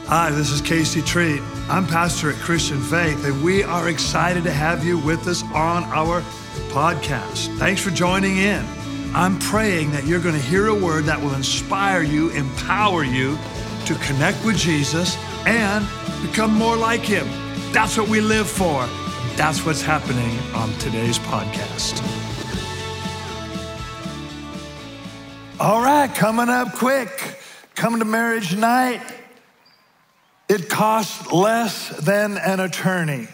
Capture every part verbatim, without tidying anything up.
Hi, this is Casey Treat. I'm pastor at Christian Faith, and we are excited to have you with us on our podcast. Thanks for joining in. I'm praying that you're going to hear a word that will inspire you, empower you to connect with Jesus and become more like him. That's what we live for. That's what's happening on today's podcast. All right, coming up quick, coming to marriage night. It costs less than an attorney.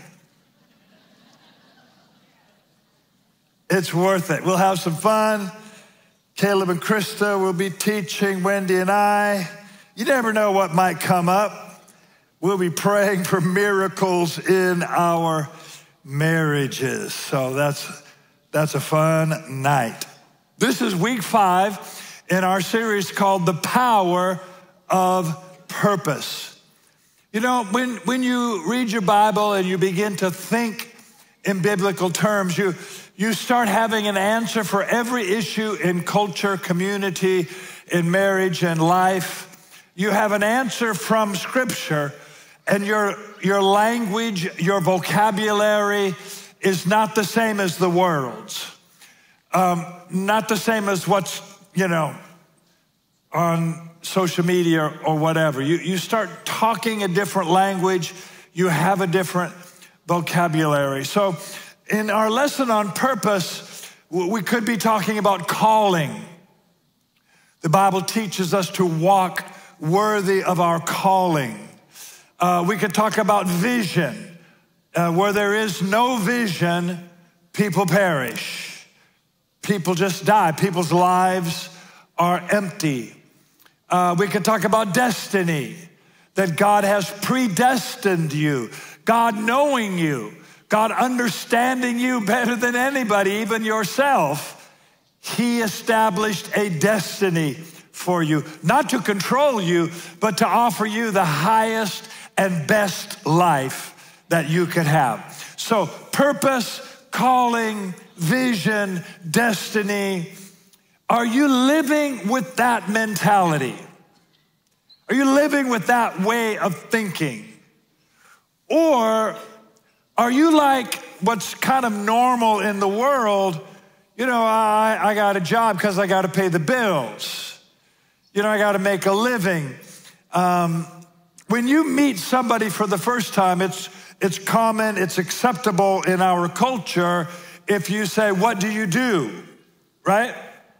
It's worth it. We'll have some fun. Caleb and Krista will be teaching, Wendy and I. You never know what might come up. We'll be praying for miracles in our marriages. So that's, that's a fun night. This is week five in our series called The Power of Purpose. You know, when, when you read your Bible and you begin to think in biblical terms, you, you start having an answer for every issue in culture, community, in marriage, and life. You have an answer from Scripture, and your, your language, your vocabulary is not the same as the world's. Um, not the same as what's, you know, on social media or whatever. You, you start talking a different language. You have a different vocabulary. So in our lesson on purpose, we could be talking about calling. The Bible teaches us to walk worthy of our calling. Uh, we could talk about vision. Uh, where there is no vision, people perish. People just die. People's lives are empty. Uh, we could talk about destiny, that God has predestined you, God knowing you, God understanding you better than anybody, even yourself. He established a destiny for you, not to control you, but to offer you the highest and best life that you could have. So purpose, calling, vision, destiny. Are you living with that mentality? Are you living with that way of thinking? Or are you like what's kind of normal in the world? You know, I, I got a job because I got to pay the bills. You know, I got to make a living. Um, when you meet somebody for the first time, it's, it's common, it's acceptable in our culture if you say, "What do you do?" Right?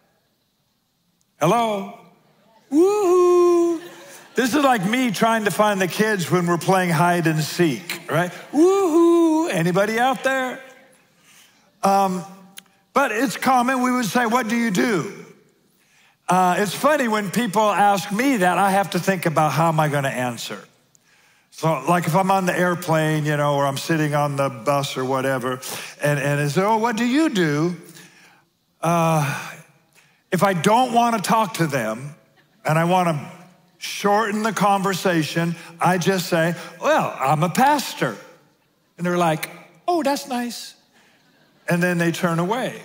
Hello? Woo-hoo. This is like me trying to find the kids when we're playing hide and seek, right? Woo-hoo. Anybody out there? Um, but it's common, we would say, "What do you do?" Uh, it's funny when people ask me that, I have to think about how am I going to answer. So like if I'm on the airplane, you know, or I'm sitting on the bus or whatever, and, and it's, "Oh, what do you do?" Uh, If I don't want to talk to them and I want to shorten the conversation, I just say, "Well, I'm a pastor." And they're like, "Oh, that's nice." And then they turn away.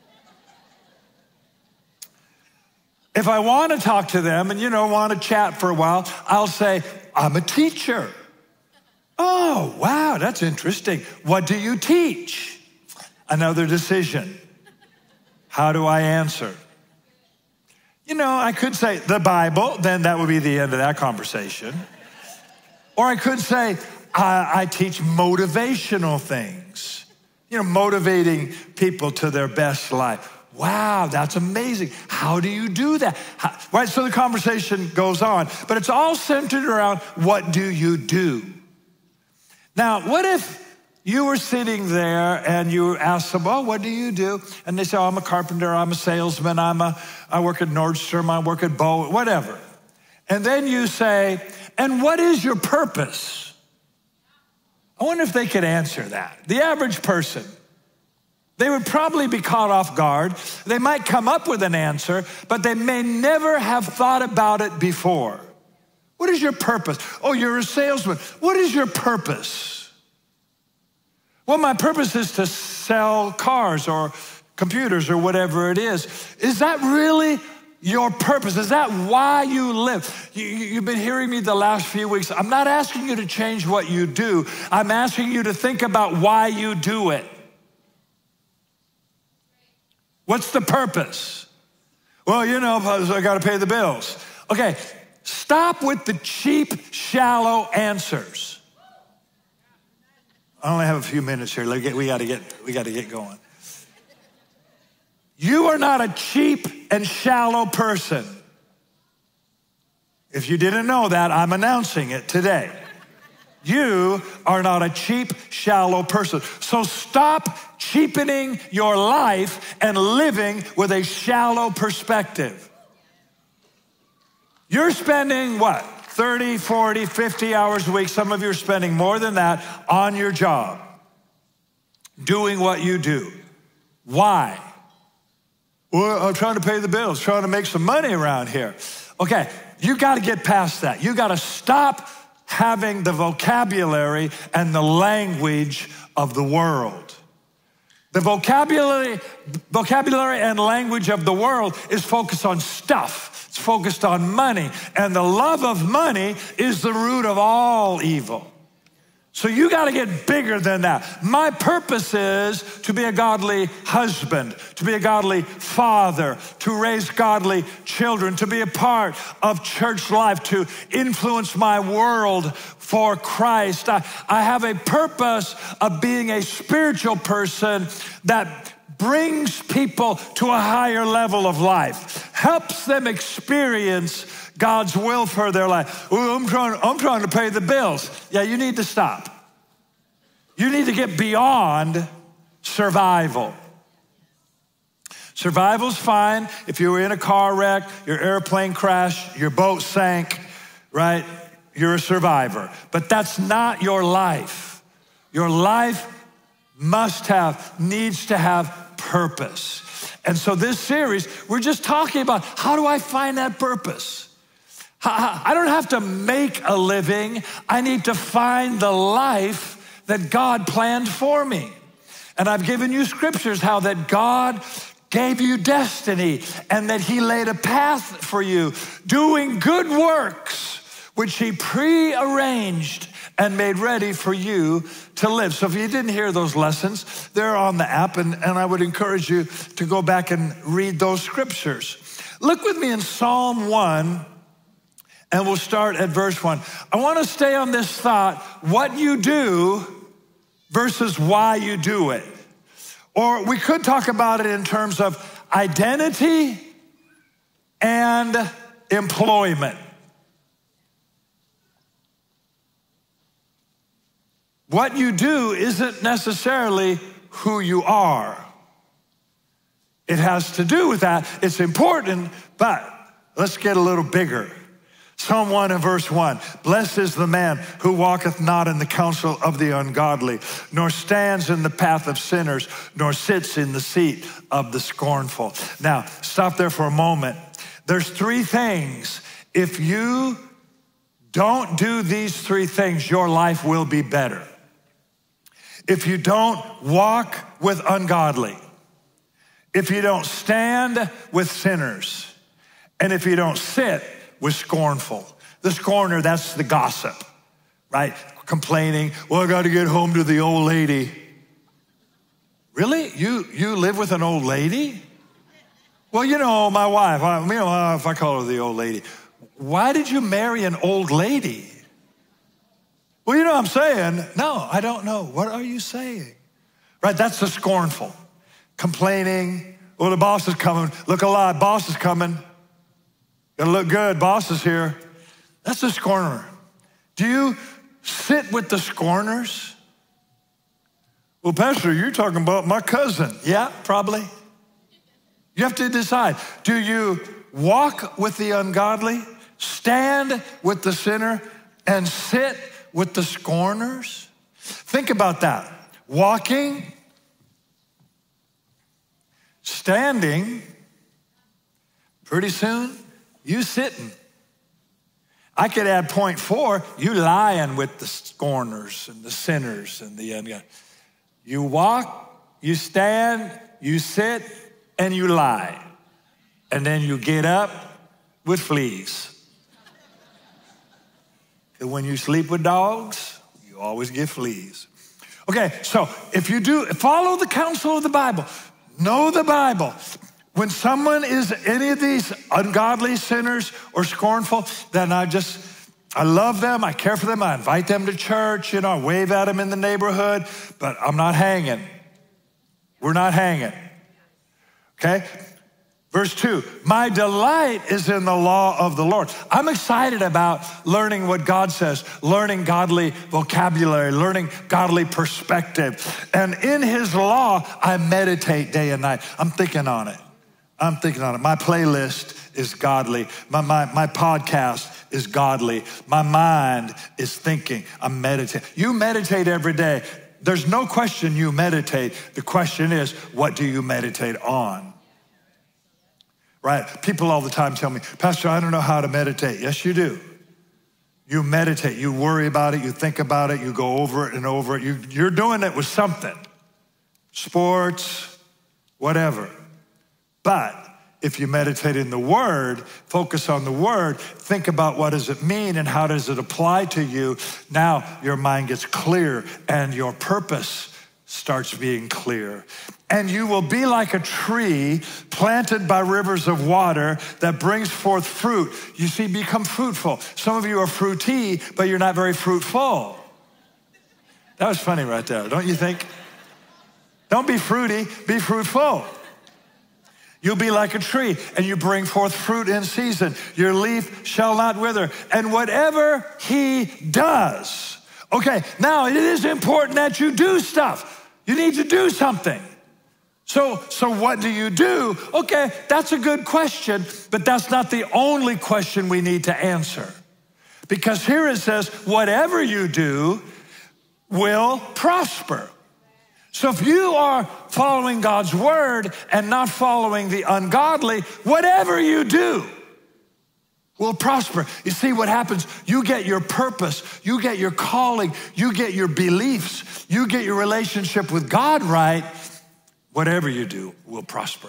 If I want to talk to them and, you know, want to chat for a while, I'll say, "I'm a teacher." "Oh, wow, that's interesting. What do you teach?" Another decision. How do I answer? You know, I could say the Bible, then that would be the end of that conversation. Or I could say, I, I teach motivational things. You know, motivating people to their best life. Wow, that's amazing. How do you do that? How, right, so the conversation goes on, but it's all centered around what do you do? Now, what if you were sitting there and you asked them, "Oh, what do you do?" And they say, "Oh, I'm a carpenter, I'm a salesman, I'm a, I work at Nordstrom, I work at Bow," whatever. And then you say, "And what is your purpose?" I wonder if they could answer that. The average person, they would probably be caught off guard. They might come up with an answer, but they may never have thought about it before. What is your purpose? "Oh, you're a salesman. What is your purpose?" "Well, my purpose is to sell cars or computers or whatever it is." Is that really your purpose? Is that why you live? You, you've been hearing me the last few weeks. I'm not asking you to change what you do. I'm asking you to think about why you do it. What's the purpose? Well, you know, I got to pay the bills. Okay, stop with the cheap, shallow answers. I only have a few minutes here. We got to get, we got to get going. You are not a cheap and shallow person. If you didn't know that, I'm announcing it today. You are not a cheap, shallow person. So stop cheapening your life and living with a shallow perspective. You're spending what? thirty, forty, fifty hours a week. Some of you are spending more than that on your job, doing what you do. Why? Well, I'm trying to pay the bills, trying to make some money around here. Okay, you got to get past that. You got to stop having the vocabulary and the language of the world. The vocabulary, vocabulary and language of the world is focused on stuff. It's focused on money. And the love of money is the root of all evil. So you got to get bigger than that. My purpose is to be a godly husband, to be a godly father, to raise godly children, to be a part of church life, to influence my world for Christ. I, I have a purpose of being a spiritual person that brings people to a higher level of life, helps them experience God's will for their life. Well, I'm trying, I'm trying to pay the bills. Yeah, you need to stop. You need to get beyond survival. Survival's fine. If you were in a car wreck, your airplane crashed, your boat sank, right? You're a survivor. But that's not your life. Your life must have, needs to have purpose. And so this series, we're just talking about how do I find that purpose? I don't have to make a living. I need to find the life that God planned for me. And I've given you scriptures how that God gave you destiny and that he laid a path for you, doing good works, which he prearranged and made ready for you to live. So if you didn't hear those lessons, they're on the app, and, and I would encourage you to go back and read those scriptures. Look with me in Psalm one, and we'll start at verse one. I want to stay on this thought, what you do versus why you do it. Or we could talk about it in terms of identity and employment. What you do isn't necessarily who you are. It has to do with that. It's important, but let's get a little bigger. Psalm one and verse one, blessed is the man who walketh not in the counsel of the ungodly, nor stands in the path of sinners, nor sits in the seat of the scornful. Now, stop there for a moment. There's three things. If you don't do these three things, your life will be better. If you don't walk with ungodly, if you don't stand with sinners, and if you don't sit with scornful. The scorner, that's the gossip, right? Complaining, well, I got to get home to the old lady. Really? You, you live with an old lady? Well, you know, my wife, I, you know, if I call her the old lady, why did you marry an old lady? Well, you know what I'm saying? No, I don't know. What are you saying? Right, that's the scornful. Complaining, well, the boss is coming. Look alive, boss is coming. Gotta look good, boss is here. That's the scorner. Do you sit with the scorners? Well, Pastor, you're talking about my cousin. Yeah, probably. You have to decide. Do you walk with the ungodly, stand with the sinner, and sit with the scorners? Think about that. Walking, standing, pretty soon, you sitting. I could add point four, you lying with the scorners and the sinners and the ungodly. You walk, you stand, you sit, and you lie. and then you get up with fleas. And when you sleep with dogs, you always get fleas. Okay, so if you do, follow the counsel of the Bible, know the Bible. When someone is any of these ungodly sinners or scornful, then I just, I love them, I care for them, I invite them to church, you know, I wave at them in the neighborhood, but I'm not hanging. We're not hanging, okay? Verse two, my delight is in the law of the Lord. I'm excited about learning what God says, learning godly vocabulary, learning godly perspective. And in his law, I meditate day and night. I'm thinking on it. I'm thinking on it. My playlist is godly. My, my, my podcast is godly. My mind is thinking. I'm meditating. You meditate every day. There's no question you meditate. The question is, what do you meditate on? Right? People all the time tell me, Pastor, I don't know how to meditate. Yes, you do. You meditate. You worry about it. You think about it. You go over it and over it. You, you're doing it with something. Sports, whatever. But if you meditate in the Word, focus on the Word, think about what does it mean and how does it apply to you, now your mind gets clear and your purpose starts being clear. And you will be like a tree planted by rivers of water that brings forth fruit. You see, become fruitful. Some of you are fruity, but you're not very fruitful. That was funny right there, don't you think? Don't be fruity, be fruitful. You'll be like a tree, and you bring forth fruit in season. Your leaf shall not wither. And whatever he does. Okay, now it is important that you do stuff. You need to do something. So, so what do you do? Okay, that's a good question, but that's not the only question we need to answer. Because here it says, whatever you do will prosper. So if you are following God's word and not following the ungodly, whatever you do will prosper. You see what happens? You get your purpose, you get your calling, you get your beliefs, you get your relationship with God right, whatever you do will prosper.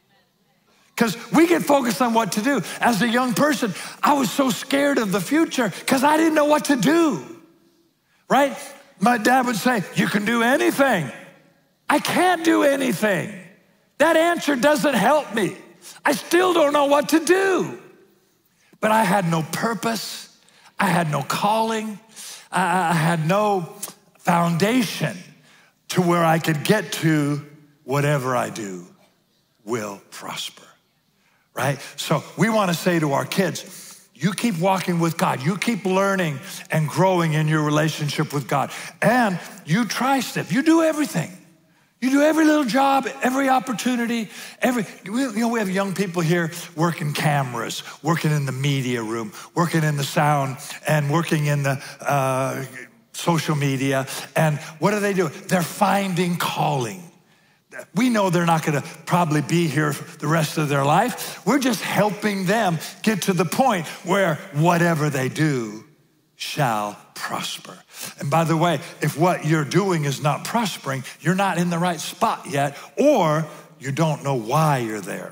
Because we get focused on what to do. As a young person, I was so scared of the future because I didn't know what to do, right? My dad would say, you can do anything. I can't do anything. That answer doesn't help me. I still don't know what to do. But I had no purpose. I had no calling. I had no foundation to where I could get to whatever I do will prosper, right? So we want to say to our kids, you keep walking with God. You keep learning and growing in your relationship with God. And you tri-step. You do everything. You do every little job, every opportunity, every, you know, we have young people here working cameras, working in the media room, working in the sound, and working in the uh, social media. And what do they do? They're finding calling. We know they're not gonna probably be here the rest of their life. We're just helping them get to the point where whatever they do shall prosper. And by the way, if what you're doing is not prospering, you're not in the right spot yet, or you don't know why you're there.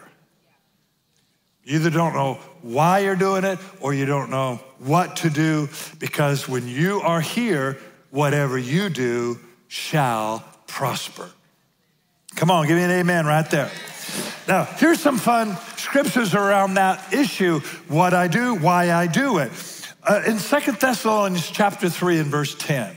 You either don't know why you're doing it, or you don't know what to do, because when you are here, whatever you do shall prosper. Come on, give me an amen right there. Now, here's some fun scriptures around that issue, what I do, why I do it. Uh, in Second Thessalonians chapter three and verse ten.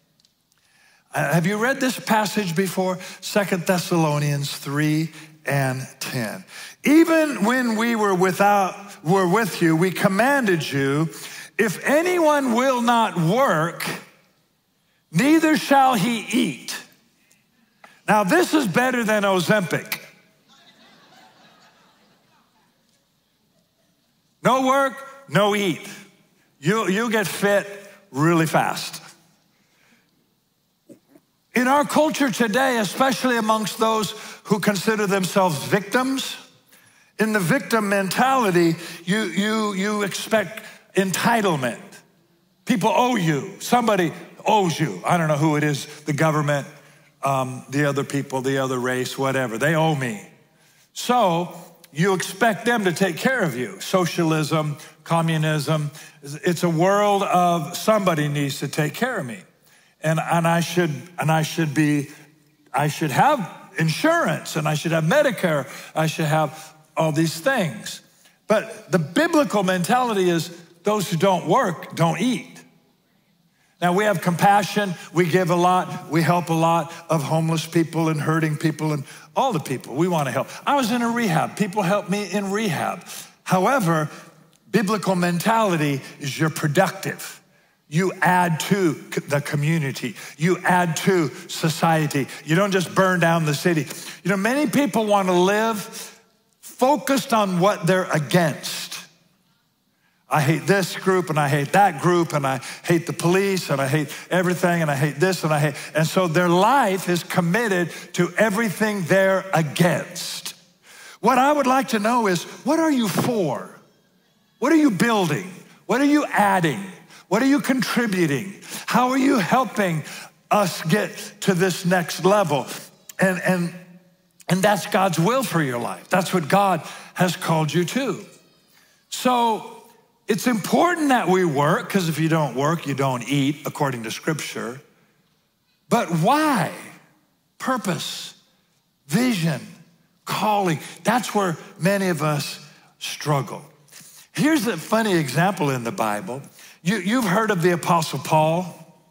Uh, have you read this passage before? Second Thessalonians three and ten. Even when we were without, were with you, we commanded you, if anyone will not work, neither shall he eat. Now, this is better than Ozempic. No work, no eat. You, you'll get fit really fast. In our culture today, especially amongst those who consider themselves victims, in the victim mentality, you, you, you expect entitlement. People owe you. Somebody owes you. I don't know who it is, the government, Um, the other people, the other race, whatever. They owe me. So you expect them to take care of you. Socialism, communism, it's a world of somebody needs to take care of me. And, and I should, and I should be, I should have insurance, and I should have Medicare, I should have all these things. But the biblical mentality is those who don't work don't eat. Now, we have compassion, we give a lot, we help a lot of homeless people and hurting people and all the people we want to help. I was in a rehab, people helped me in rehab. However, biblical mentality is you're productive. You add to the community, you add to society. You don't just burn down the city. You know, many people want to live focused on what they're against. I hate this group and I hate that group and I hate the police and I hate everything and I hate this and I hate. And so their life is committed to everything they're against. What I would like to know is, what are you for? What are you building? What are you adding? What are you contributing? How are you helping us get to this next level? And, and, and that's God's will for your life. That's what God has called you to. So, it's important that we work, because if you don't work, you don't eat, according to Scripture. But why? Purpose, vision, calling. That's where many of us struggle. Here's a funny example in the Bible. You, you've heard of the Apostle Paul.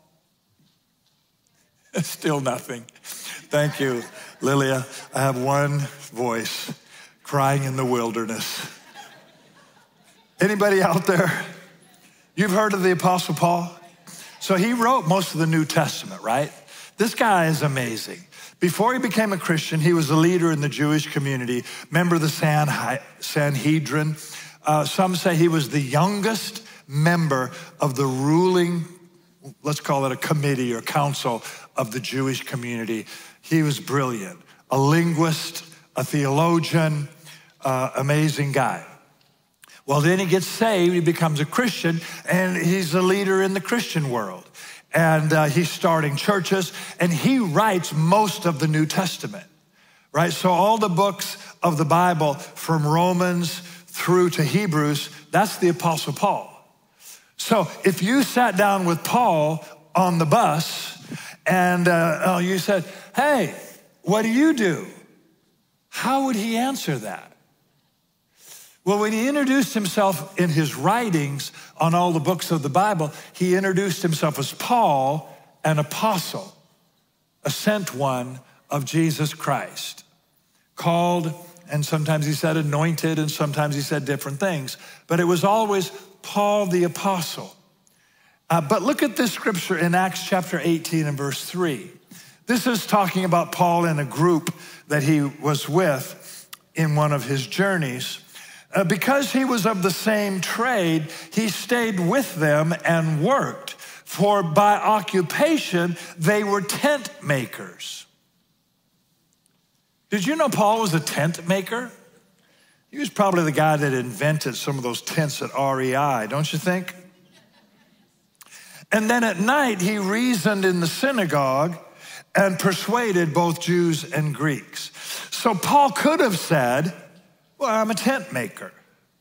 Still nothing. Thank you, Lilia. I have one voice, crying in the wilderness. Anybody out there? You've heard of the Apostle Paul? So he wrote most of the New Testament, right? This guy is amazing. Before he became a Christian, he was a leader in the Jewish community, member of the Sanhedrin. Uh, some say he was the youngest member of the ruling, let's call it a committee or council of the Jewish community. He was brilliant, a linguist, a theologian, uh, amazing guy. Well, then he gets saved, he becomes a Christian, and he's a leader in the Christian world. And uh, he's starting churches, and he writes most of the New Testament, right? So all the books of the Bible, from Romans through to Hebrews, that's the Apostle Paul. So if you sat down with Paul on the bus, and uh, oh, you said, hey, what do you do? How would he answer that? Well, when he introduced himself in his writings on all the books of the Bible, he introduced himself as Paul, an apostle, a sent one of Jesus Christ, called, and sometimes he said anointed, and sometimes he said different things, but it was always Paul the apostle. Uh, but look at this scripture in Acts chapter eighteen and verse three. This is talking about Paul in a group that he was with in one of his journeys. Uh, because he was of the same trade, he stayed with them and worked, for by occupation, they were tent makers. Did you know Paul was a tent maker? He was probably the guy that invented some of those tents at R E I, don't you think? And then at night, he reasoned in the synagogue and persuaded both Jews and Greeks. So Paul could have said, well, I'm a tent maker.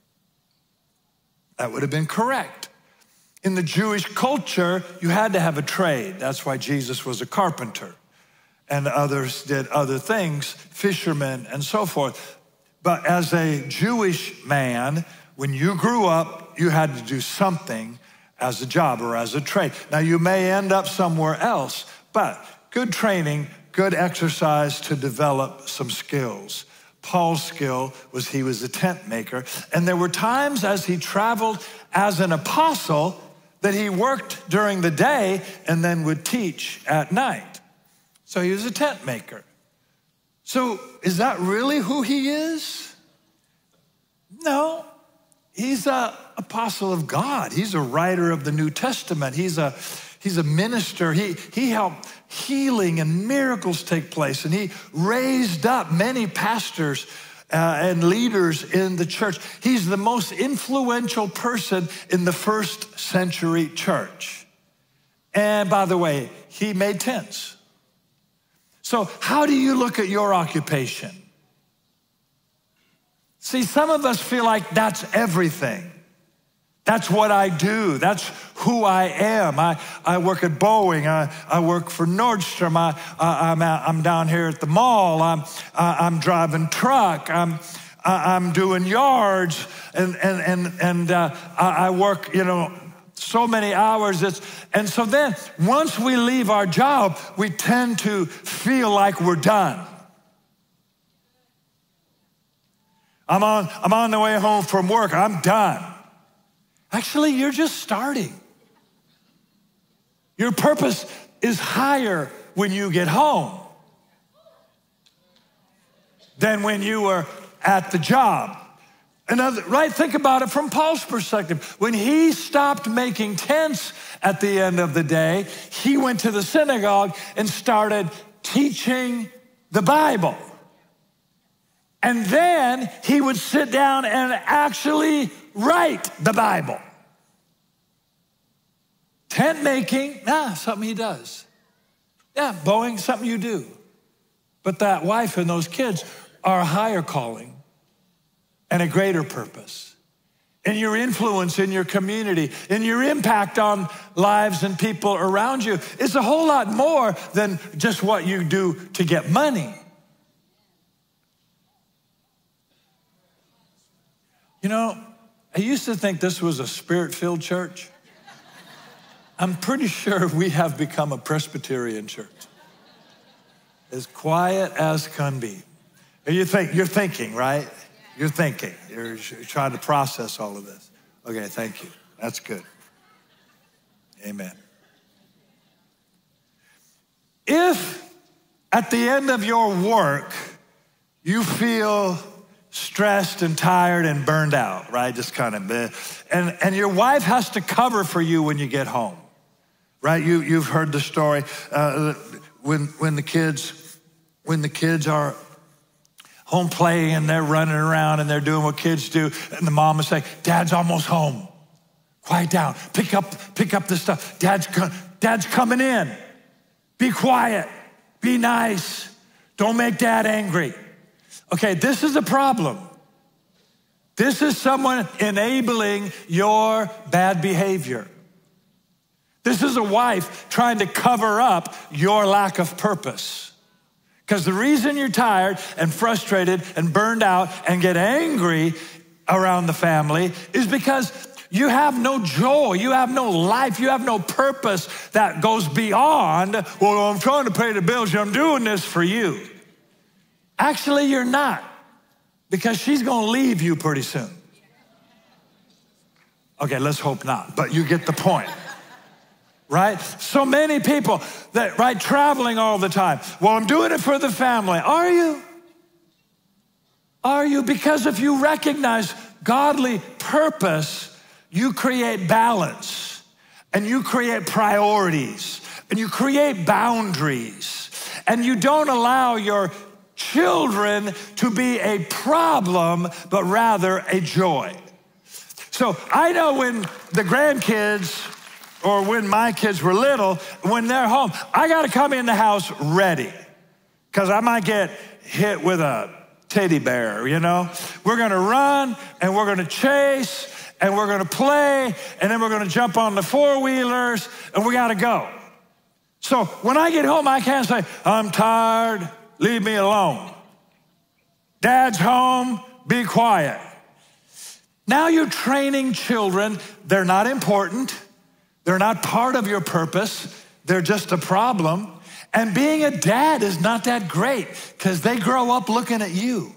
That would have been correct. In the Jewish culture, you had to have a trade. That's why Jesus was a carpenter, and others did other things, fishermen and so forth. But as a Jewish man, when you grew up, you had to do something as a job or as a trade. Now, you may end up somewhere else, but good training, good exercise to develop some skills. Paul's skill was he was a tent maker. And there were times as he traveled as an apostle that he worked during the day and then would teach at night. So he was a tent maker. So is that really who he is? No, he's an apostle of God. He's a writer of the New Testament. He's a He's a minister. He, he helped healing and miracles take place. And he raised up many pastors uh, and leaders in the church. He's the most influential person in the first century church. And by the way, he made tents. So how do you look at your occupation? See, some of us feel like that's everything. That's what I do. That's who I am. I, I work at Boeing. I, I work for Nordstrom. I, I, I'm, out, I'm down here at the mall. I'm, I, I'm driving truck. I'm, I, I'm doing yards. And, and, and, and uh, I, I work, you know, so many hours. It's, and so then once we leave our job, we tend to feel like we're done. I'm on, I'm on the way home from work. I'm done. Actually, you're just starting. Your purpose is higher when you get home than when you were at the job. Another, right? Think about it from Paul's perspective. When he stopped making tents at the end of the day, he went to the synagogue and started teaching the Bible. And then he would sit down and actually write the Bible. Tent making, nah, something he does. Yeah, Boeing, something you do. But that wife and those kids are a higher calling and a greater purpose. And your influence in your community and your impact on lives and people around you is a whole lot more than just what you do to get money. You know, I used to think this was a spirit-filled church. I'm pretty sure we have become a Presbyterian church. As quiet as can be. And you think, you're thinking, right? You're thinking. You're trying to process all of this. Okay, thank you. That's good. Amen. If at the end of your work, you feel stressed and tired and burned out, right? Just kind of, and, and your wife has to cover for you when you get home, right? You, you've heard the story uh, when, when the kids, when the kids are home playing and they're running around and they're doing what kids do, and the mom is saying, Dad's almost home. Quiet down, pick up, pick up the stuff. Dad's, Dad's coming in. Be quiet, be nice. Don't make Dad angry. Okay, this is a problem. This is someone enabling your bad behavior. This is a wife trying to cover up your lack of purpose. Because the reason you're tired and frustrated and burned out and get angry around the family is because you have no joy, you have no life, you have no purpose that goes beyond, well, I'm trying to pay the bills, I'm doing this for you. Actually, you're not, because she's gonna leave you pretty soon. Okay, let's hope not, but you get the point. Right? So many people that, right, traveling all the time. Well, I'm doing it for the family. Are you? Are you? Because if you recognize godly purpose, you create balance and you create priorities and you create boundaries and you don't allow your children to be a problem, but rather a joy. So I know when the grandkids or when my kids were little, when they're home, I gotta come in the house ready, because I might get hit with a teddy bear, you know? We're gonna run, and we're gonna chase, and we're gonna play, and then we're gonna jump on the four-wheelers, and we gotta go. So when I get home, I can't say, I'm tired, leave me alone. Dad's home, be quiet. Now you're training children, they're not important, they're not part of your purpose. They're just a problem. And being a dad is not that great because they grow up looking at you.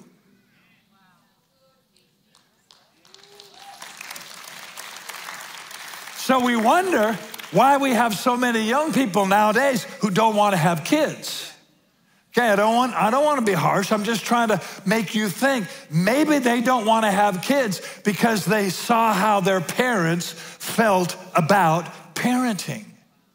So we wonder why we have so many young people nowadays who don't want to have kids. Okay, I don't want, I don't want to be harsh. I'm just trying to make you think. Maybe they don't want to have kids because they saw how their parents felt about parenting,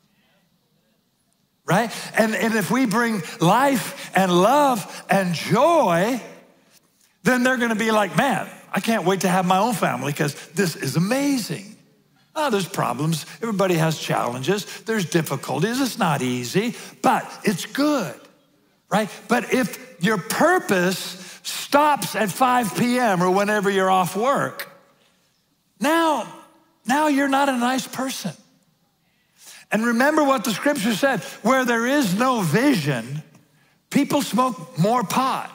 right? And, and if we bring life and love and joy, then they're going to be like, man, I can't wait to have my own family because this is amazing. Oh, there's problems. Everybody has challenges. There's difficulties. It's not easy, but it's good. right? But if your purpose stops at five p.m. or whenever you're off work, now, now you're not a nice person. And remember what the scripture said, where there is no vision, people smoke more pot.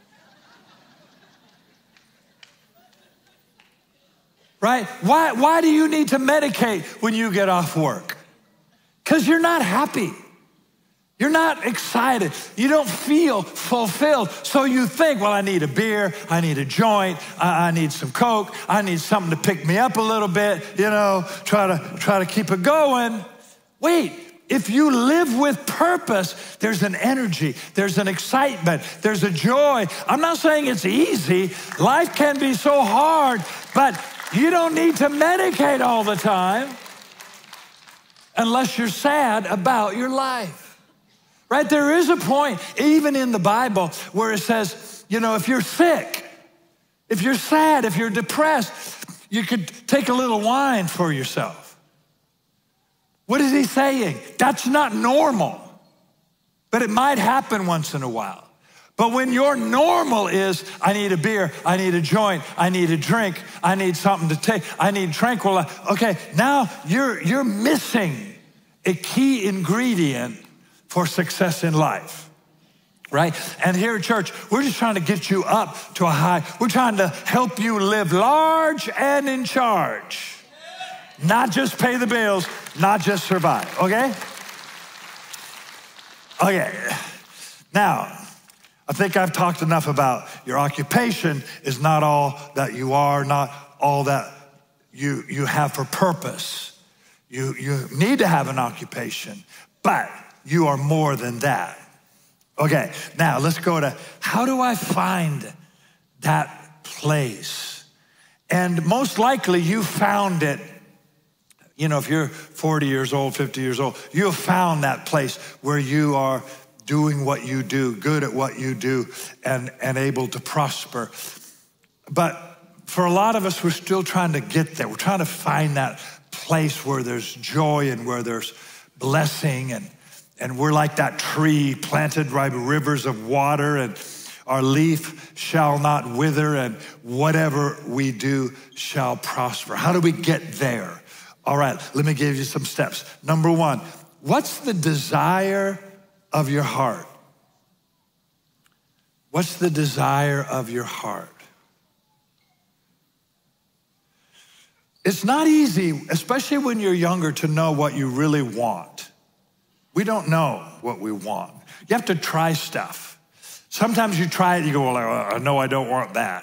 Right? Why, why do you need to medicate when you get off work? Because you're not happy. You're not excited. You don't feel fulfilled. So you think, well, I need a beer. I need a joint. I, I need some Coke. I need something to pick me up a little bit, you know, try to, try to keep it going. Wait, if you live with purpose, there's an energy, there's an excitement, there's a joy. I'm not saying it's easy. Life can be so hard, but you don't need to medicate all the time unless you're sad about your life, right? There is a point, even in the Bible, where it says, you know, if you're sick, if you're sad, if you're depressed, you could take a little wine for yourself. What is he saying? That's not normal, but it might happen once in a while. But when your normal is, I need a beer, I need a joint, I need a drink, I need something to take, I need tranquilizer. Okay, now you're, you're missing a key ingredient for success in life, right? And here at church, we're just trying to get you up to a high. We're trying to help you live large and in charge. Not just pay the bills, not just survive, okay? Okay, now, I think I've talked enough about your occupation is not all that you are, not all that you, you have for purpose. You, you need to have an occupation, but you are more than that. Okay, now let's go to, how do I find that place? And most likely you found it. You know, if you're forty years old, fifty years old, you have found that place where you are doing what you do, good at what you do, and, and able to prosper. But for a lot of us, we're still trying to get there. We're trying to find that place where there's joy and where there's blessing, and, and we're like that tree planted by rivers of water, and our leaf shall not wither, and whatever we do shall prosper. How do we get there? All right, let me give you some steps. Number one, what's the desire of your heart? What's the desire of your heart? It's not easy, especially when you're younger, to know what you really want. We don't know what we want. You have to try stuff. Sometimes you try it, you go, well, I know I don't want that.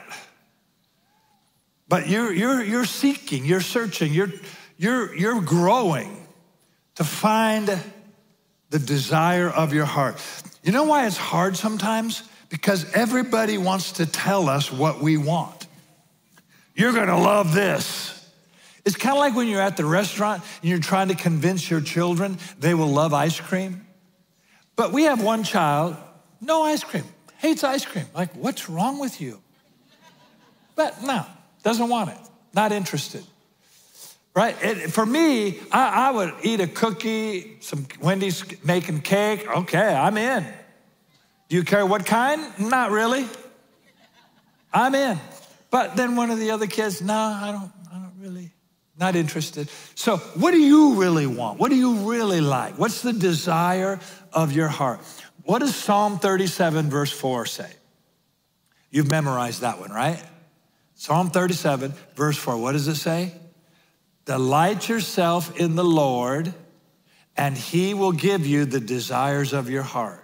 But you're, you're, you're seeking, you're searching, you're, you're, you're growing to find the desire of your heart. You know why it's hard sometimes? Because everybody wants to tell us what we want. You're gonna love this. It's kind of like when you're at the restaurant and you're trying to convince your children they will love ice cream. But we have one child, no ice cream, hates ice cream. Like, what's wrong with you? But no, doesn't want it, not interested. Right? It, for me, I, I would eat a cookie, some Wendy's making cake. Okay, I'm in. Do you care what kind? Not really. I'm in. But then one of the other kids, no, I don't, I don't really, not interested. So what do you really want? What do you really like? What's the desire of your heart? What does Psalm thirty-seven verse four say? You've memorized that one, right? Psalm thirty-seven verse four, what does it say? Delight yourself in the Lord, and he will give you the desires of your heart.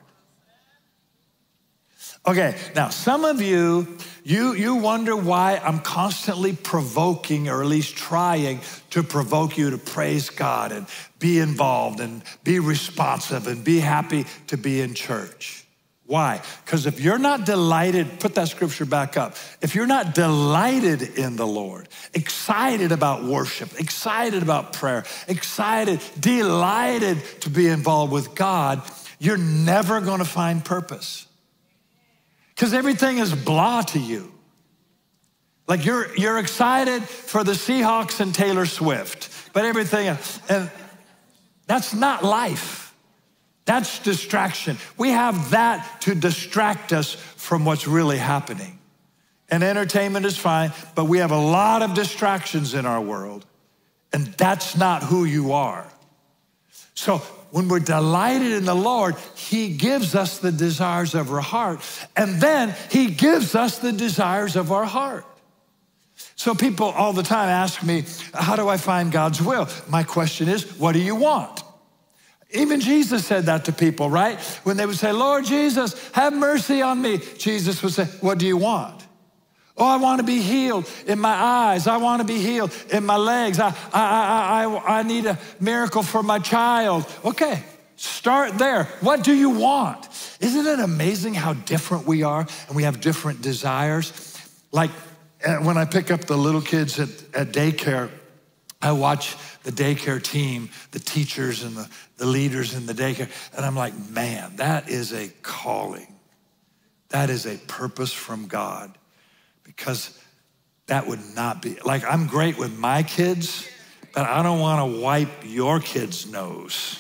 Okay, now some of you, you, you wonder why I'm constantly provoking, or at least trying to provoke you to praise God and be involved and be responsive and be happy to be in church. Why? Because if you're not delighted, put that scripture back up. If you're not delighted in the Lord, excited about worship, excited about prayer, excited, delighted to be involved with God, you're never gonna find purpose. Because everything is blah to you. Like you're, you're excited for the Seahawks and Taylor Swift, but everything else, and that's not life. That's distraction. We have that to distract us from what's really happening. And entertainment is fine, but we have a lot of distractions in our world, and that's not who you are. So when we're delighted in the Lord, he gives us the desires of our heart, and then he gives us the desires of our heart. So people all the time ask me, how do I find God's will? My question is, what do you want? Even Jesus said that to people, right? When they would say, Lord Jesus, have mercy on me. Jesus would say, what do you want? Oh, I want to be healed in my eyes. I want to be healed in my legs. I, I, I, I, I need a miracle for my child. Okay, start there. What do you want? Isn't it amazing how different we are and we have different desires? Like when I pick up the little kids at, at daycare, I watch the daycare team, the teachers and the, the leaders in the daycare, and I'm like, man, that is a calling. That is a purpose from God, because that would not be, like I'm great with my kids, but I don't want to wipe your kid's nose.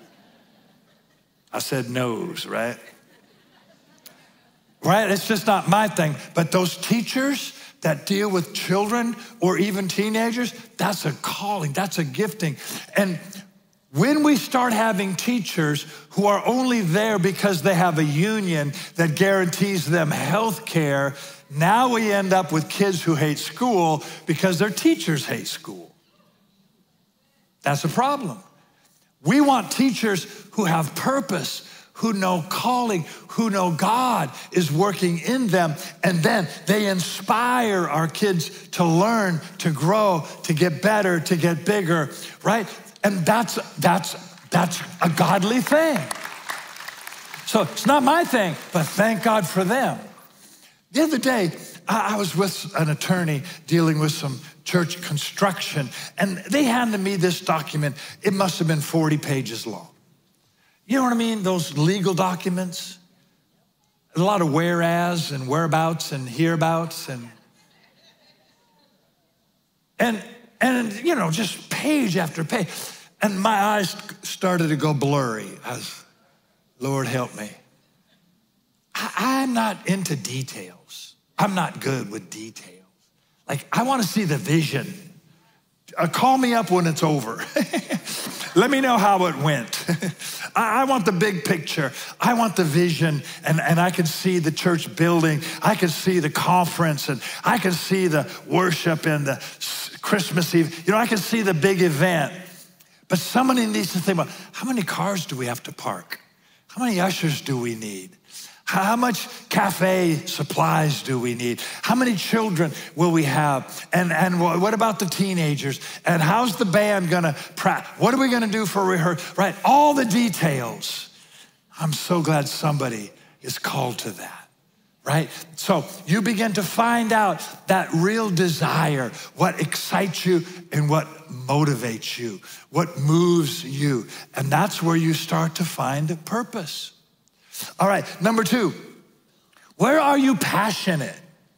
I said nose, right? Right, it's just not my thing, but those teachers that deal with children or even teenagers, that's a calling, that's a gifting. And when we start having teachers who are only there because they have a union that guarantees them health care, now we end up with kids who hate school because their teachers hate school. That's a problem. We want teachers who have purpose, who know calling, who know God is working in them, and then they inspire our kids to learn, to grow, to get better, to get bigger, right? And that's, that's, that's a godly thing. So it's not my thing, but thank God for them. The other day, I was with an attorney dealing with some church construction, and they handed me this document. It must have been forty pages long. You know what I mean? Those legal documents. A lot of whereas and whereabouts and hereabouts and and and you know, just page after page. And my eyes started to go blurry. I was, Lord help me. I, I'm not into details. I'm not good with details. Like, I want to see the vision. Uh, call me up when it's over. Let me know how it went. I, I want the big picture. I want the vision, and, and I can see the church building. I can see the conference, and I can see the worship and the Christmas Eve. You know, I can see the big event. But somebody needs to think about, how many cars do we have to park? How many ushers do we need? How much cafe supplies do we need? How many children will we have? And, and what about the teenagers? And how's the band gonna practice? What are we gonna do for rehearsal? Right, all the details. I'm so glad somebody is called to that, right? So you begin to find out that real desire, what excites you and what motivates you, what moves you. And that's where you start to find a purpose. All right, number two, where are you passionate?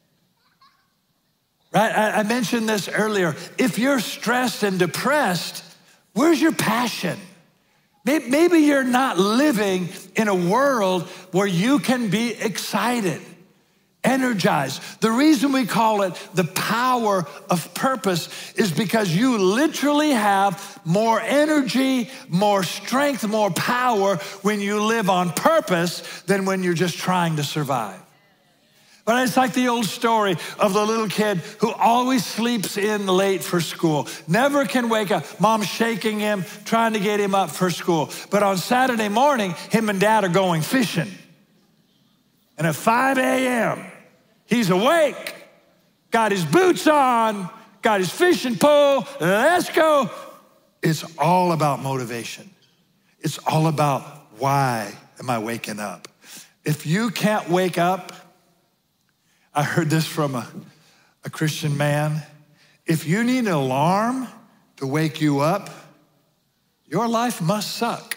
Right, I, I mentioned this earlier. If you're stressed and depressed, where's your passion? Maybe, maybe you're not living in a world where you can be excited, energized. The reason we call it the power of purpose is because you literally have more energy, more strength, more power when you live on purpose than when you're just trying to survive. But it's like the old story of the little kid who always sleeps in late for school, never can wake up. Mom's shaking him, trying to get him up for school. But on Saturday morning, him and dad are going fishing. And at five a.m., he's awake, got his boots on, got his fishing pole, let's go. It's all about motivation. It's all about, why am I waking up? If you can't wake up, I heard this from a, a Christian man. If you need an alarm to wake you up, your life must suck.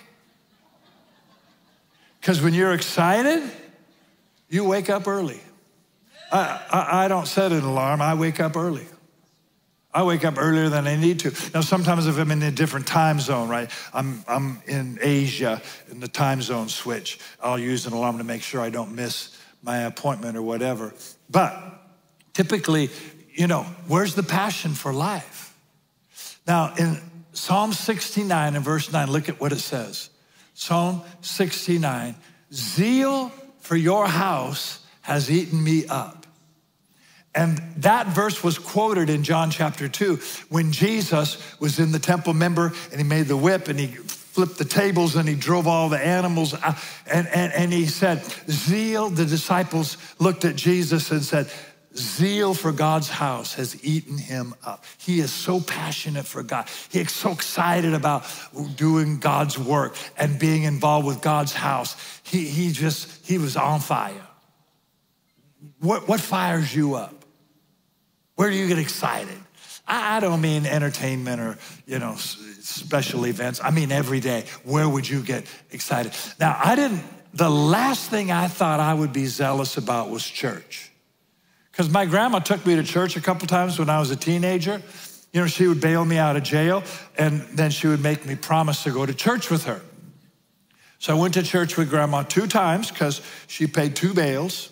Because when you're excited, you wake up early. I, I, I don't set an alarm, I wake up early. I wake up earlier than I need to. Now, sometimes if I'm in a different time zone, right? I'm, I'm in Asia, and the time zone switch. I'll use an alarm to make sure I don't miss my appointment or whatever. But typically, you know, where's the passion for life? Now, in Psalm sixty-nine and verse nine, look at what it says. Psalm sixty-nine, zeal for your house has eaten me up. And that verse was quoted in John chapter two when Jesus was in the temple, remember, and he made the whip and he flipped the tables and he drove all the animals out. And, and, and he said, zeal, the disciples looked at Jesus and said, zeal for God's house has eaten him up. He is so passionate for God. He is so excited about doing God's work and being involved with God's house. He, he just, he was on fire. What, what fires you up? Where do you get excited? I, I don't mean entertainment or, you know, special events. I mean every day. Where would you get excited? Now, I didn't, the last thing I thought I would be zealous about was church. Because my grandma took me to church a couple times when I was a teenager. You know, she would bail me out of jail, and then she would make me promise to go to church with her. So I went to church with grandma two times because she paid two bails.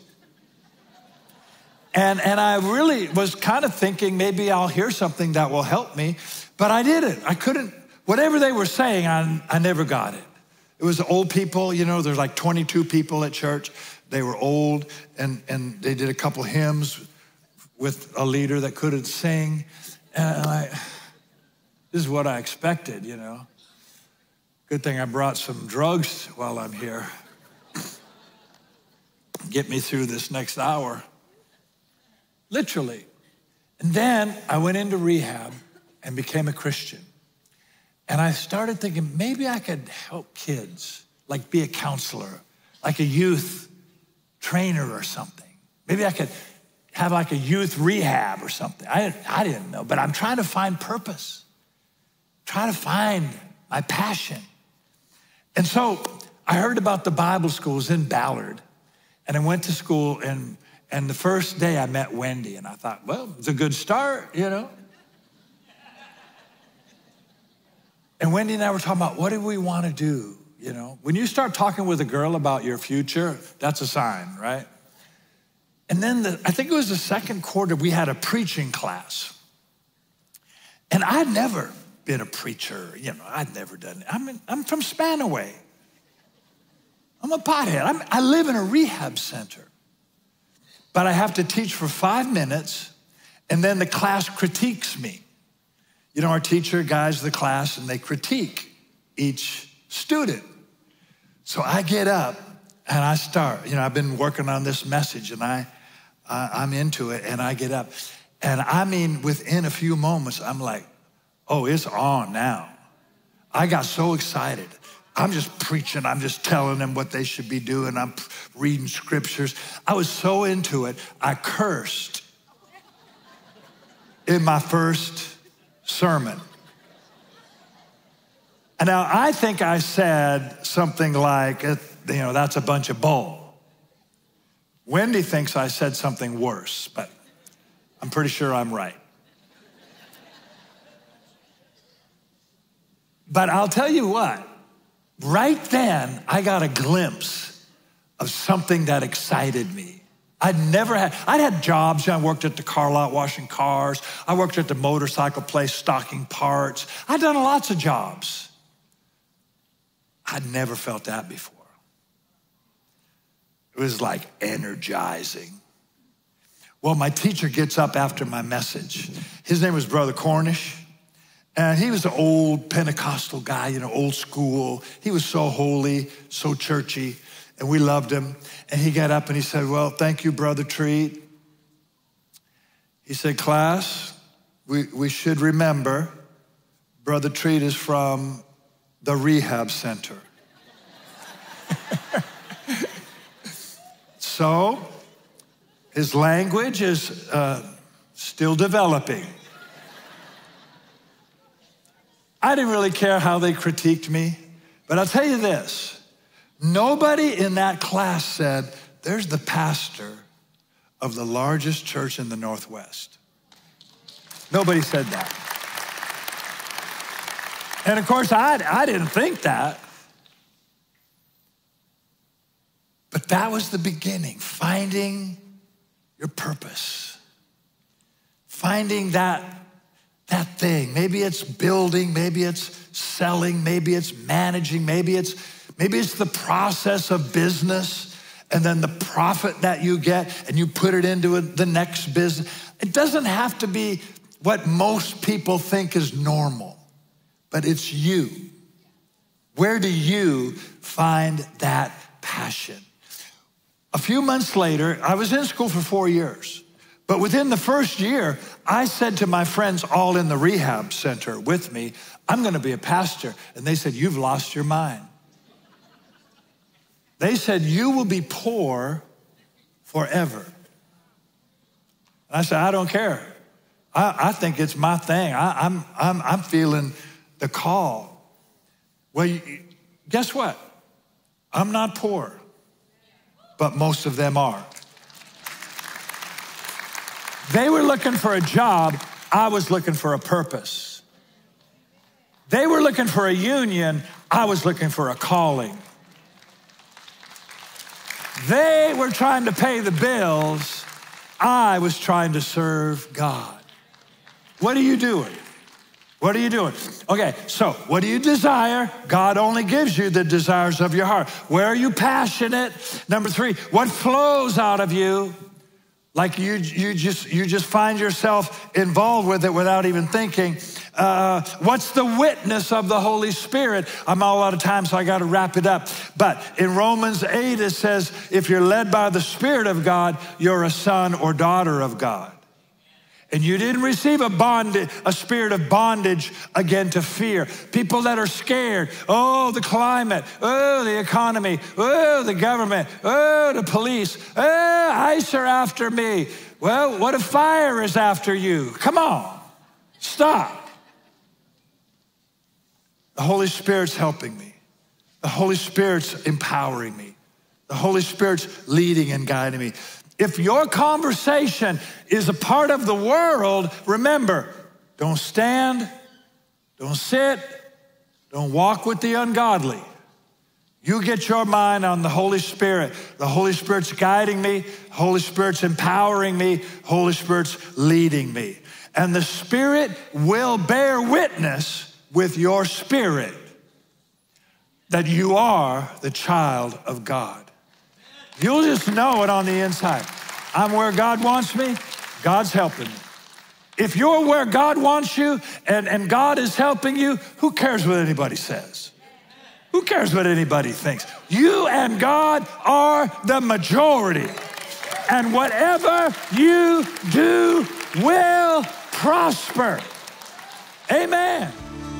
And, and I really was kind of thinking maybe I'll hear something that will help me, but I didn't. I couldn't, whatever they were saying, I, I never got it. It was old people, you know, there's like twenty-two people at church. They were old, and, and they did a couple hymns with a leader that couldn't sing. And I, this is what I expected, you know. Good thing I brought some drugs while I'm here. Get me through this next hour. Literally. And then I went into rehab and became a Christian. And I started thinking, maybe I could help kids, like be a counselor, like a youth trainer or something. Maybe I could have like a youth rehab or something. I, I didn't know, but I'm trying to find purpose, trying to find my passion. And so I heard about the Bible schools in Ballard, and I went to school, and And the first day I met Wendy, and I thought, well, it's a good start, you know? And Wendy and I were talking about, what do we want to do, you know? When you start talking with a girl about your future, that's a sign, right? And then the, I think it was the second quarter, we had a preaching class. And I'd never been a preacher, you know, I'd never done it. I'm, in, I'm from Spanaway. I'm a pothead. I'm, I live in a rehab center. But I have to teach for five minutes, and then the class critiques me. You know, our teacher guides the class, and they critique each student. So I get up, and I start. You know, I've been working on this message, and I, I, I'm into it, and I get up. And I mean, within a few moments, I'm like, oh, it's on now. I got so excited. I'm just preaching. I'm just telling them what they should be doing. I'm reading scriptures. I was so into it, I cursed in my first sermon. And now I think I said something like, you know, that's a bunch of bull. Wendy thinks I said something worse, but I'm pretty sure I'm right. But I'll tell you what, right then, I got a glimpse of something that excited me. I'd never had, I'd had jobs. I worked at the car lot washing cars. I worked at the motorcycle place stocking parts. I'd done lots of jobs. I'd never felt that before. It was like energizing. Well, my teacher gets up after my message. His name was Brother Cornish. And he was an old Pentecostal guy, you know, old school. He was so holy, so churchy, and we loved him. And he got up and he said, well, thank you, Brother Treat. He said, class, we, we should remember Brother Treat is from the rehab center. So his language is uh, still developing. I didn't really care how they critiqued me, but I'll tell you this, nobody in that class said, there's the pastor of the largest church in the Northwest. Nobody said that. And of course, I, I didn't think that. But that was the beginning, finding your purpose. Finding that, that thing. Maybe it's building, maybe it's selling, maybe it's managing, maybe it's, maybe it's the process of business and then the profit that you get and you put it into a, the next business. It doesn't have to be what most people think is normal, but it's you. Where do you find that passion? A few months later, I was in school for four years, but within the first year, I said to my friends all in the rehab center with me, I'm gonna be a pastor. And they said, you've lost your mind. They said, you will be poor forever. And I said, I don't care. I, I think it's my thing. I, I'm, I'm, I'm feeling the call. Well, you, guess what? I'm not poor, but most of them are. They were looking for a job. I was looking for a purpose. They were looking for a union. I was looking for a calling. They were trying to pay the bills. I was trying to serve God. What are you doing? What are you doing? Okay, so what do you desire? God only gives you the desires of your heart. Where are you passionate? Number three, what flows out of you? Like you, you just you just find yourself involved with it without even thinking. Uh, what's the witness of the Holy Spirit? I'm all out of time, so I got to wrap it up. But in Romans eight, it says, if you're led by the Spirit of God, you're a son or daughter of God. And you didn't receive a bondage, a spirit of bondage again to fear. People that are scared, oh, the climate, oh, the economy, oh, the government, oh, the police, oh, ICE are after me. Well, what if fire is after you? Come on, stop. The Holy Spirit's helping me. The Holy Spirit's empowering me. The Holy Spirit's leading and guiding me. If your conversation is a part of the world, remember, don't stand, don't sit, don't walk with the ungodly. You get your mind on the Holy Spirit. The Holy Spirit's guiding me. Holy Spirit's empowering me. Holy Spirit's leading me. And the Spirit will bear witness with your spirit that you are the child of God. You'll just know it on the inside. I'm where God wants me. God's helping me. If you're where God wants you and, and God is helping you, who cares what anybody says? Who cares what anybody thinks? You and God are the majority. And whatever you do will prosper. Amen.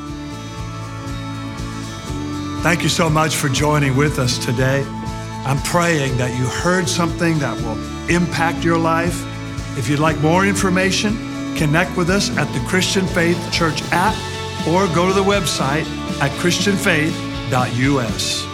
Thank you so much for joining with us today. I'm praying that you heard something that will impact your life. If you'd like more information, connect with us at the Christian Faith Church app or go to the website at christian faith dot u s.